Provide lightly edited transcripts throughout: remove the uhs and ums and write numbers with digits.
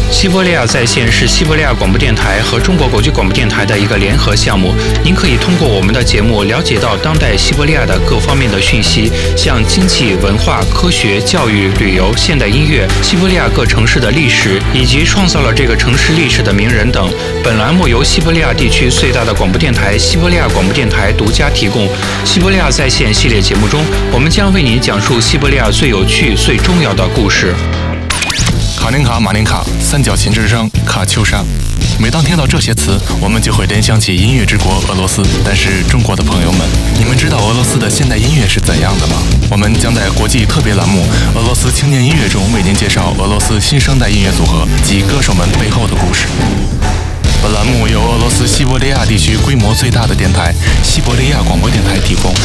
西伯利亚在线是西伯利亚广播电台和中国国际广播电台的一个联合项目。您可以通过我们的节目了解到当代西伯利亚的各方面的讯息，像经济、文化、科学、教育、旅游、现代音乐、西伯利亚各城市的历史，以及创造了这个城市历史的名人等。本栏目由西伯利亚地区最大的广播电台西伯利亚广播电台独家提供。西伯利亚在线系列节目中，我们将为您讲述西伯利亚最有趣、最重要的故事。 卡林卡、马林卡、三角琴之声、卡秋莎。每当听到这些词，我们就会联想起音乐之国俄罗斯。但是中国的朋友们，你们知道俄罗斯的现代音乐是怎样的吗？我们将在国际特别栏目《俄罗斯青年音乐》中为您介绍俄罗斯新生代音乐组合及歌手们背后的故事。本栏目由俄罗斯西伯利亚地区规模最大的电台西伯利亚广播电台提供。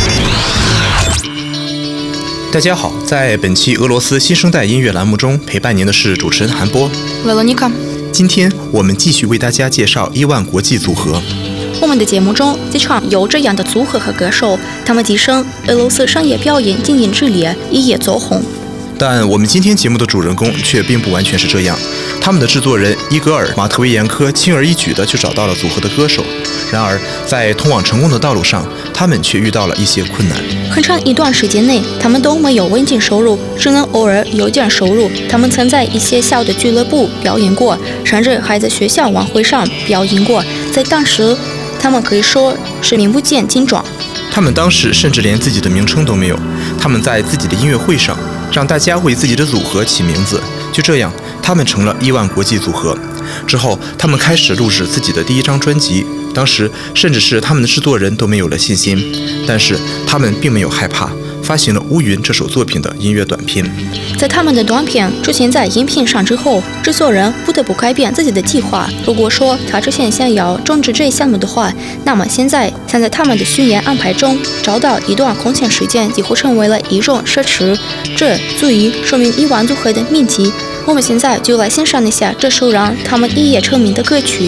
大家好，在本期俄罗斯新生代音乐栏目中，陪伴您的是主持人韩波。 Veronica。 今天我们继续为大家介绍伊万国际组合。 我们的节目中经常有这样的组合和歌手，他们跻身俄罗斯商业表演精英之列，一夜走红。 但我们今天节目的主人公却并不完全是这样，他们的制作人伊戈尔·马特维延科轻而易举地就找到了组合的歌手，然而在通往成功的道路上，他们却遇到了一些困难。 很长一段时间内，他们都没有稳定收入，只能偶尔有点收入。他们曾在一些小的俱乐部表演过，甚至还在学校晚会上表演过。在当时，他们可以说是名不见经传。 他们当时甚至连自己的名称都没有，他们在自己的音乐会上让大家为自己的组合起名字，就这样，他们成了伊万国际组合。之后，他们开始录制自己的第一张专辑，当时甚至是他们的制作人都没有了信心，但是他们并没有害怕，发行了《乌云》这首作品的音乐短片。 在他们的短片出现在音频上之后，制作人不得不改变自己的计划。如果说他之前想要终止这一项目的话，那么现在想在他们的巡演安排中找到一段空闲时间，几乎成为了一种奢侈。这足以说明伊万组合的面积。我们现在就来欣赏一下这首让他们一夜成名的歌曲。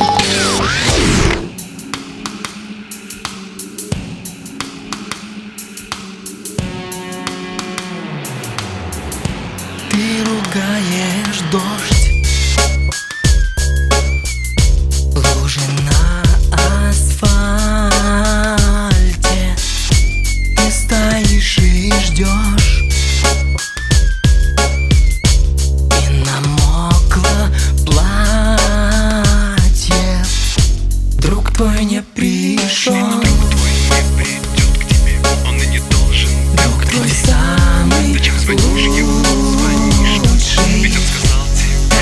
Твой не пришел, придет к тебе, он и не должен. Друг твой самый Зачем звонишь ему, звонишь? Ведь он сказал тебе.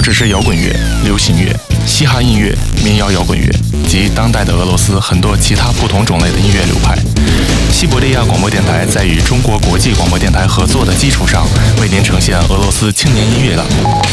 只是摇滚乐、流行乐、嘻哈音乐、民谣摇滚乐及当代的俄罗斯很多其他不同种类的音乐流派。西伯利亚广播电台在与中国国际广播电台合作的基础上，为您呈现俄罗斯青年音乐档。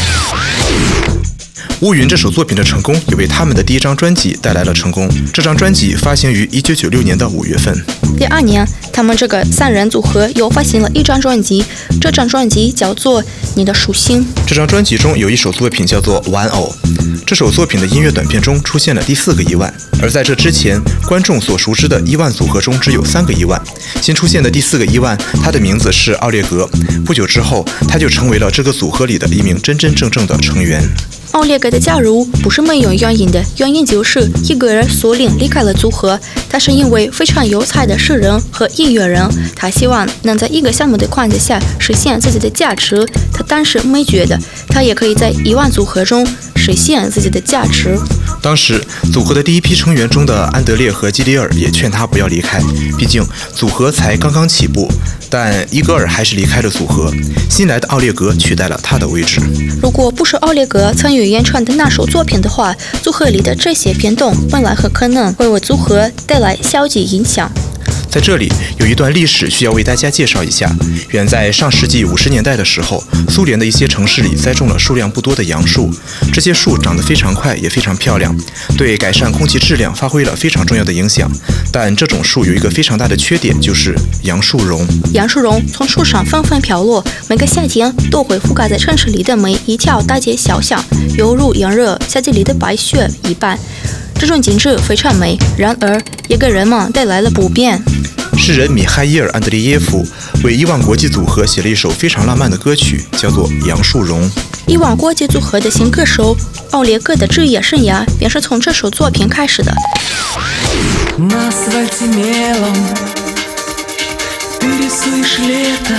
乌云这首作品的成功，也为他们的第一张专辑带来了成功。这张专辑发行于1996年的5月份。 第2年，他们这个3人组合又发行了一张专辑，这张专辑叫做《你的属性》。 这张专辑中有一首作品叫做《玩偶》，这首作品的音乐短片中出现了第4个伊万，而在这之前，观众所熟知的伊万组合中只有3个伊万。新出现的第4个伊万，他的名字是奥列格。不久之后，他就成为了这个组合里的一名真真正正的成员。 奥列格的加入不是没有原因的，原因就是一个人索林离开了组合。他是因为非常有才的诗人和音乐人，他希望能在一个项目的框架下实现自己的价值。他当时没觉得他也可以在伊万组合中实现自己的价值。 当时组合的第一批成员中的安德烈和基里尔也劝他不要离开，毕竟组合才刚刚起步。但伊戈尔还是离开了组合，新来的奥列格取代了他的位置。 如果不是奥列格参与演唱的那首作品的话，组合里的这些变动本来很可能会为组合带来消极影响。 在这里有一段历史需要为大家介绍一下。远在上世纪50年代的时候，苏联的一些城市里栽种了数量不多的杨树，这些树长得非常快，也非常漂亮，对改善空气质量发挥了非常重要的影响。但这种树有一个非常大的缺点，就是杨树绒。 杨树绒从树上纷纷飘落，每个夏天都会覆盖在城市里的每一条大街小巷，犹如炎热夏季里的白雪一般。这种景致非常美，然而也给人们带来了不便。 诗人米哈伊尔·安德烈耶夫为伊万国际组合写了一首非常浪漫的歌曲，叫做《杨树绒》。 伊万国际组合的新歌手奥列格的职业生涯便是从这首作品开始的。 На асфальте мелом ты рисуешь лето,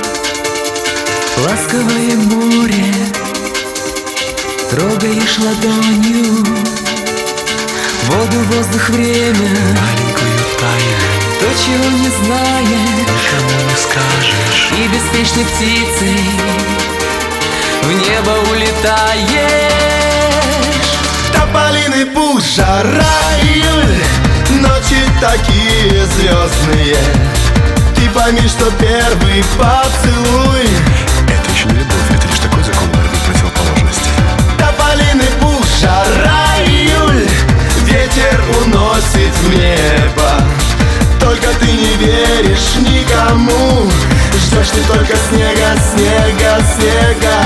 ласковое море трогаешь ладонью, воду, воздух, время, маленькую тайну, то, чего не знаешь, никому не скажешь, и беспечной птицей в небо улетаешь. Тополиный пух, жара, июль, ночи такие звездные. Ты пойми, что первый поцелуй — это еще не любовь, это лишь такой закон борьбы противоположностей. Тополиный пух, жара, июль, ветер уносит в небо. Только ты не веришь никому, ждешь ты только снега, снега, снега.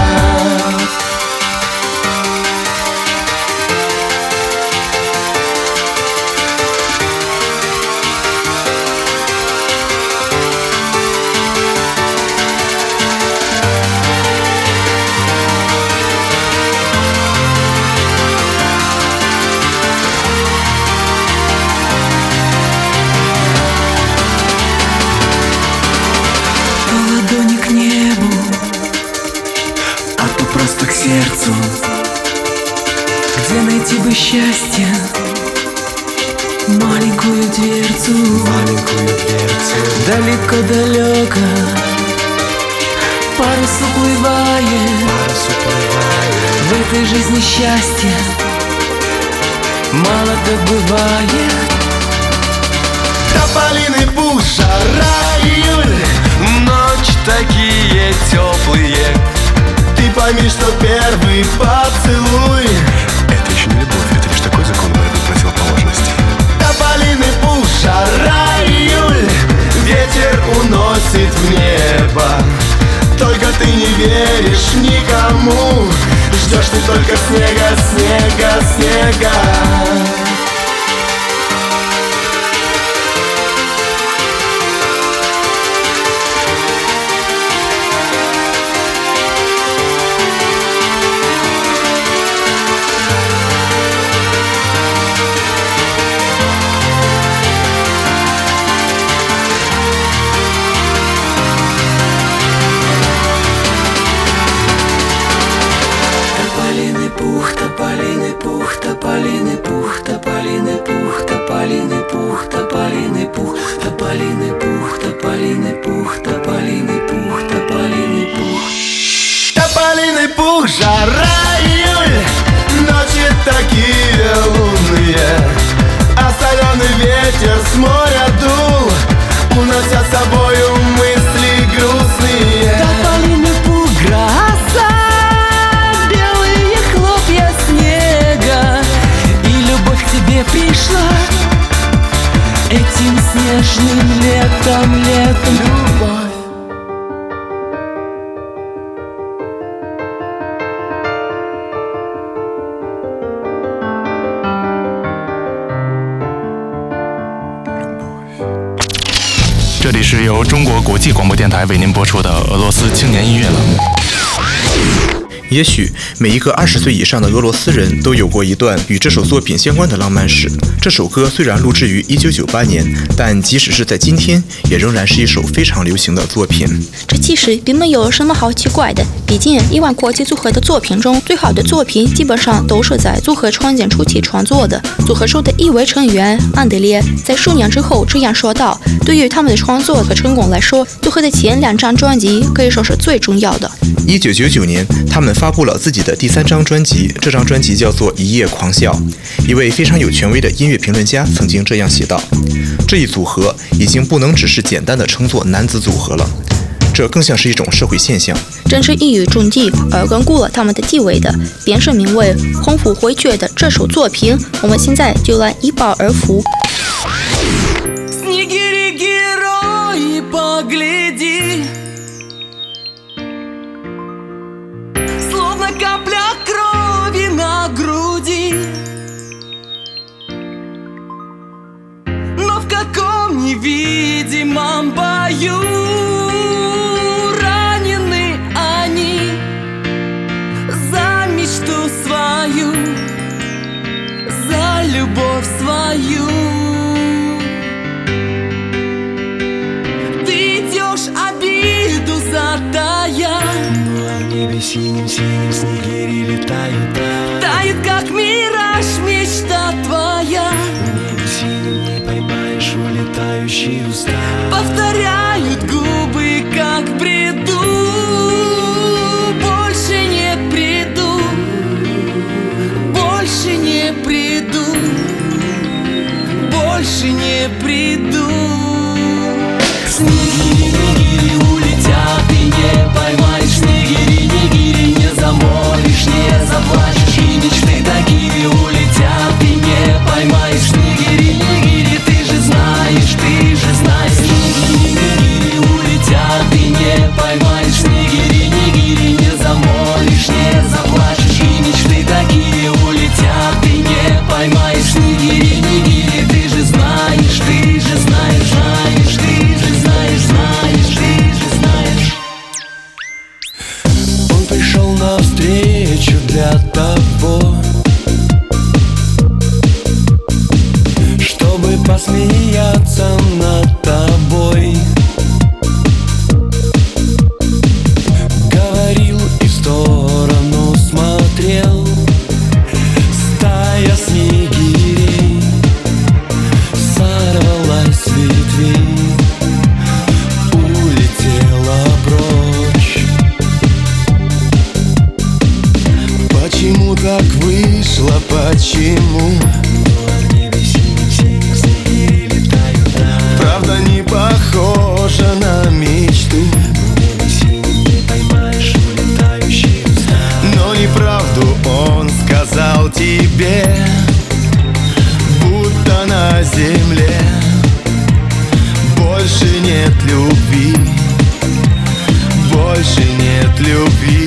Просто к сердцу, где найти бы счастье, маленькую дверцу, далеко-далеко парус уплывает, в этой жизни счастья мало так бывает. Тополиный пух, жара, июль, ночь такие теплые. Ты пойми, что первый поцелуй — это еще не любовь, это лишь такой закон борьбы противоположностей. Тополиный пух, жара, июль, ветер уносит в небо. Только ты не веришь никому, ждешь ты только снега, снега, снега. Тополиный пух, тополиный пух, тополиный пух, тополиный пух, тополиный пух, тополиный пух, тополиный пух, тополиный пух, тополиный пух, тополиный пух. Тополиный пух, жара, июль, 里是由中国国际广播电台为您播出的俄罗斯青年音乐栏目。 也许每一个20岁以上的俄罗斯人都有过一段与这首作品相关的浪漫史。这首歌虽然录制于1998年，但即使是在今天，也仍然是一首非常流行的作品。 这其实并没有什么好奇怪的，毕竟亿万国际组合的作品中，最好的作品基本上都是在组合创建初期创作的。组合中的一位成员安德烈在数年之后这样说道：“对于他们的创作和成功来说，组合的前2张专辑可以说是最重要的。” 1999年，他们发布了自己的第3张专辑，这张专辑叫做《一夜狂笑》。一位非常有权威的音乐评论家曾经这样写道：“这一组合已经不能只是简单的称作男子组合了，这更像是一种社会现象。” 正是一语中的而巩固了他们的地位的，便是名为《空腹回绝》的这首作品。我们现在就来一饱耳福。 Капля крови на груди, но в каком невидимом бою ранены они за мечту свою, за любовь свою. Ты идешь обиду затая, в небе синим-синим снегири летают, тает, как мираж, мечта твоя. В небе синим не поймаешь улетающие уста, повторяют губы, как в бреду. Больше не приду, больше не приду, больше не приду. Снегири-нигири улетят, ты не поймаешь. Снегири-нигири не замолвишь, не заплачешь. И мечты такие улетят, ты не поймаешь. Снегири-нигири, ты же знаешь, ты же знаешь. Снегири-нигири улетят, ты не поймаешь. Снегири-нигири не замолвишь, не заплачешь. И мечты такие улетят, ты не поймаешь. Снегири-нигири, ты же знаешь, ты же знаешь, знаешь, ты же знаешь, знаешь, ты же знаешь. Он пришел навстречу для того, чтобы посмеяться над тобой. Говорил и в сторону смотрел. Стая снегирей сорвалась с ветвей, улетела прочь. Почему так вышло, почему? В небе синим-синим снегири летают, правда не похожа на мечту. В небе синим не поймаешь улетающие уста, но неправду он сказал тебе, будто на земле больше нет любви, больше нет любви.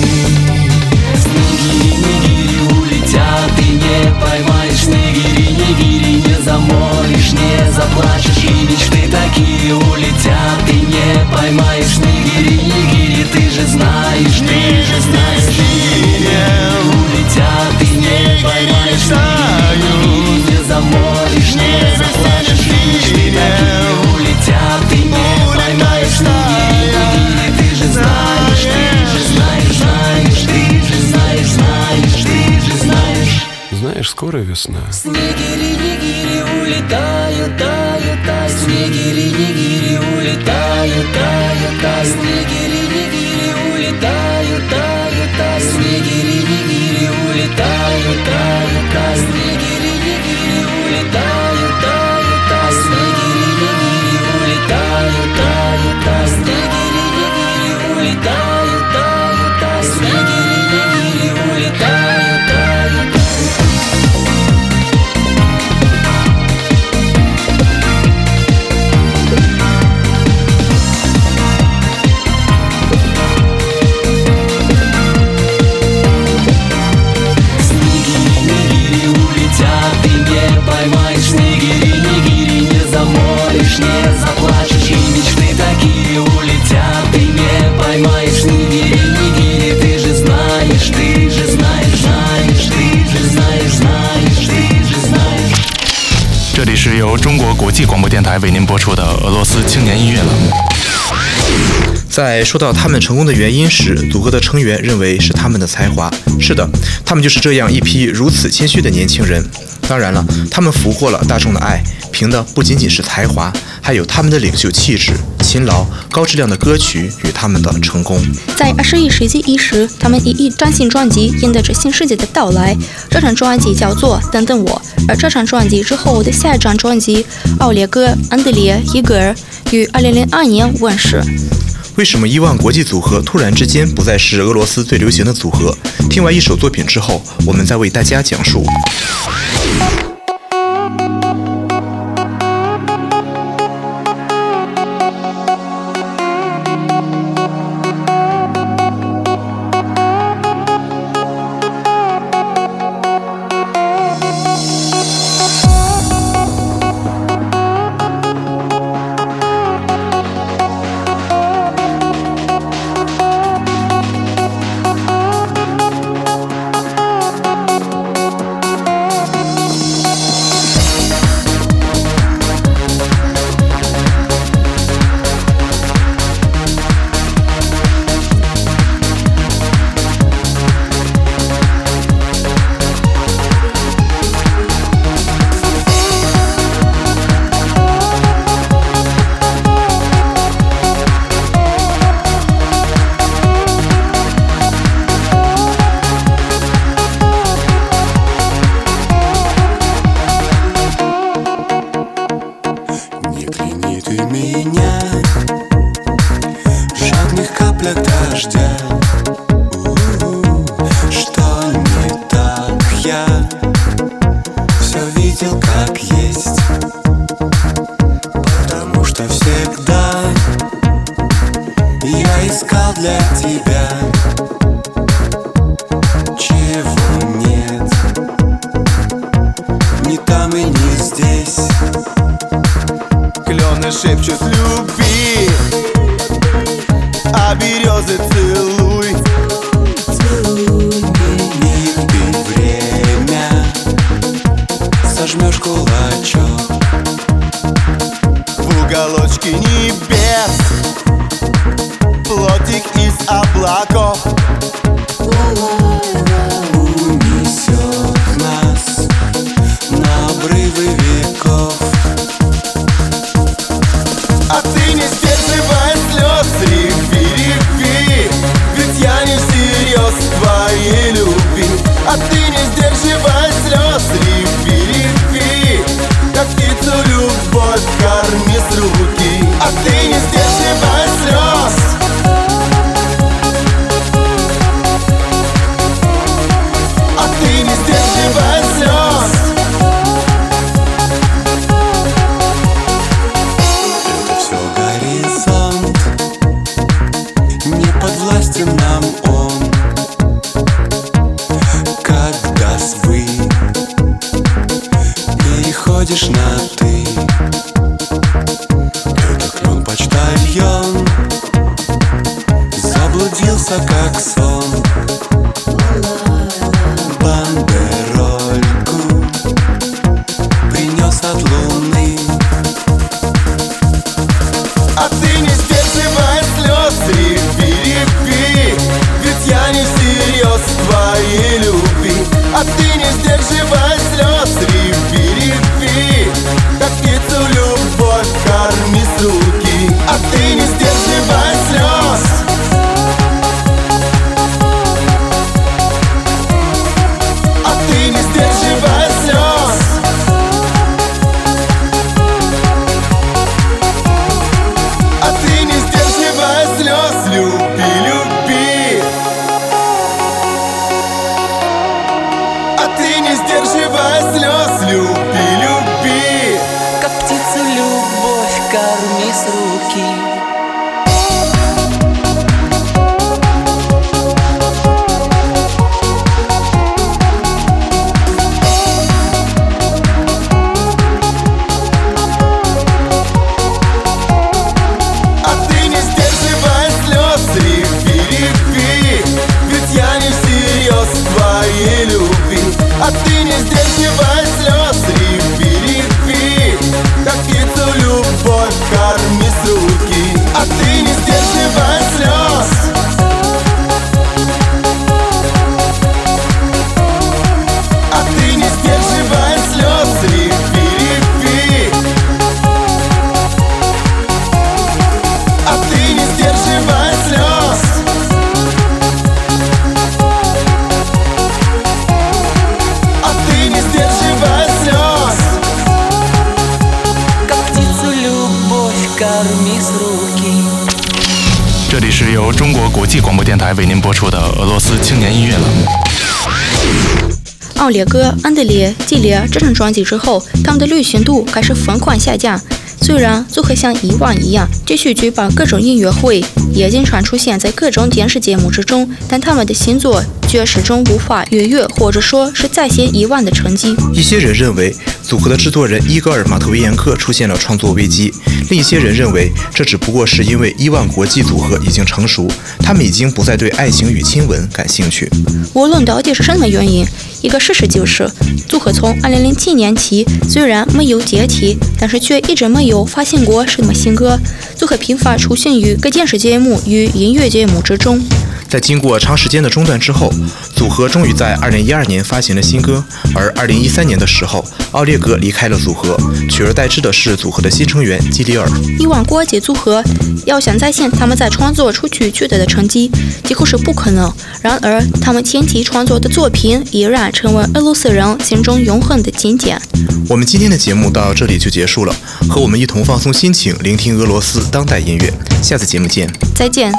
Снегири-нигири улетят, ты не поймаешь. Снегири-нигири не замолвишь, не заплачешь. И мечты такие улетят, ты не поймаешь. Снегири-нигири, ты же знаешь, ты же знаешь. Снегири-нигири улетят, ты не поймаешь. Снегири-нигири не замолвишь, не заплачешь. И мечты такие улетят, ты не поймаешь. Снегири-нигири, ты же знаешь, ты же знаешь, знаешь, ты же знаешь, знаешь, ты же знаешь. Знаешь, скоро весна. Снегири-нигири улетают, тают, тают. Снегири-нигири улетают, тают, тают. Снегири-нигири улетают, тают, тают. Снегири-нигири улетают, тают, тают. Снегири-нигири улетают, тают, тают. Снегири-нигири улетают, тают, тают. Снегири-нигири улетают, тают, тают. Снегири-нигири улетают, тают, тают. 由中国国际广播电台为您播出的俄罗斯青年音乐栏目。 在说到他们成功的原因时，组合的成员认为是他们的才华。是的，他们就是这样一批如此谦虚的年轻人。当然了，他们俘获了大众的爱，凭的不仅仅是才华，还有他们的领袖气质、勤劳、高质量的歌曲与他们的成功。 在21世纪伊始，他们以一张新专辑迎接着新世界的到来。这张专辑叫做《等等我》，而这张专辑之后的下一张专辑《奥列戈·安德烈·伊戈尔》于2002年问世。 为什么伊万国际组合突然之间不再是俄罗斯最流行的组合？听完一首作品之后，我们再为大家讲述。 Шепчут люби, а березы целуй. Не губи время, сожмешь кулачок в уголочке небес, плотик из облаков унесет нас на обрывы веков. А ты не сдерживай слез, реви, реви, ведь я не всерьез твоей любви. А ты не сдерживай слез, реви, реви, как птицу любовь корми с руки. А ты не сдерживай слез. А ты не сдерживай слез. Нам он, когда свы переходишь на ты. Это клен-почтальон заблудился, как сон. Бандерольку принес от луны. А ты не сдерживай слез, реви, реви, ведь я не всерьез твоей любви. А ты не сдерживай слез, реви, реви, как птицу любовь корми с руки. А ты не сдерживай слез. А ты не сдерживай слез. А ты не сдерживай слез, люби, люби. А ты не сдерживай слез, люби, люби. Как птицу любовь корми с руки. А ты не сдерживай слез, реви, реви, 是由中国国际广播电台为您播出的俄罗斯青年音乐栏目。 奥列戈、安德烈、基列这张专辑之后，他们的流行度开始疯狂下降。虽然组合像以往一样继续举办各种音乐会，也经常出现在各种电视节目之中，但他们的新作却始终无法逾越或者说是再现以往的成绩。 一些人认为组合的制作人伊戈尔·马特维延科出现了创作危机，另一些人认为这只不过是因为伊万国际组合已经成熟，他们已经不再对爱情与亲吻感兴趣。 无论到底是什么原因，一个事实就是，组合从2007年起虽然没有解体，但是却一直没有发行过什么新歌。组合频繁出现于各电视节目与音乐节目之中。 在经过长时间的中断之后，组合终于在2012年发行了新歌，而2013年的时候，奥列格离开了组合，取而代之的是组合的新成员基里尔。 以往国际组合要想再现他们在创作出去取得的成绩，几乎是不可能。然而，他们前期创作的作品依然成为俄罗斯人心中永恒的经典。 我们今天的节目到这里就结束了，和我们一同放松心情，聆听俄罗斯当代音乐。下次节目见， 再见。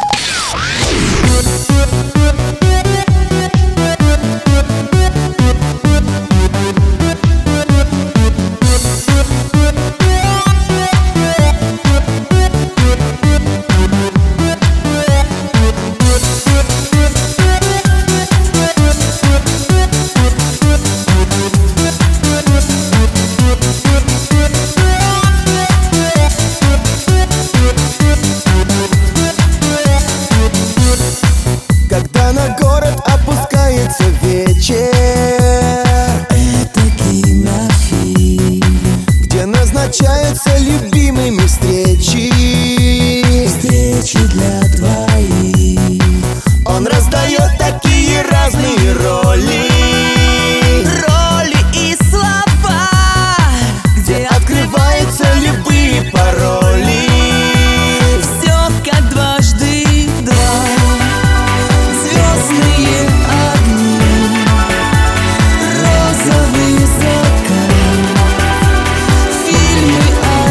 Назначаются любимыми встречи для двоих. Он раздает такие разные роли и слова, где открываются любые пароли. Все как дважды два. Звездные огни, розовый закат, фильмы о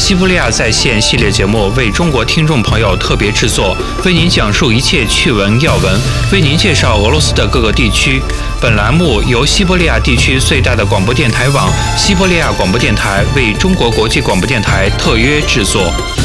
西伯利亚在线系列节目为中国听众朋友特别制作，为您讲述一切趣闻要闻，为您介绍俄罗斯的各个地区。本栏目由西伯利亚地区最大的广播电台网西伯利亚广播电台为中国国际广播电台特约制作。